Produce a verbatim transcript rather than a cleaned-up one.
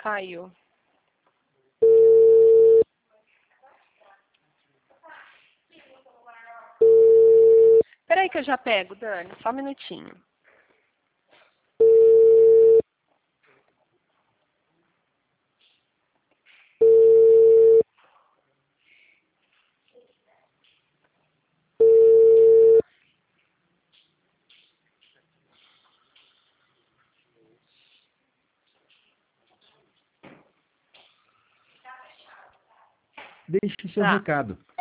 Caiu. Peraí que eu já pego, Dani. Só um minutinho. Deixe seu Tá. recado.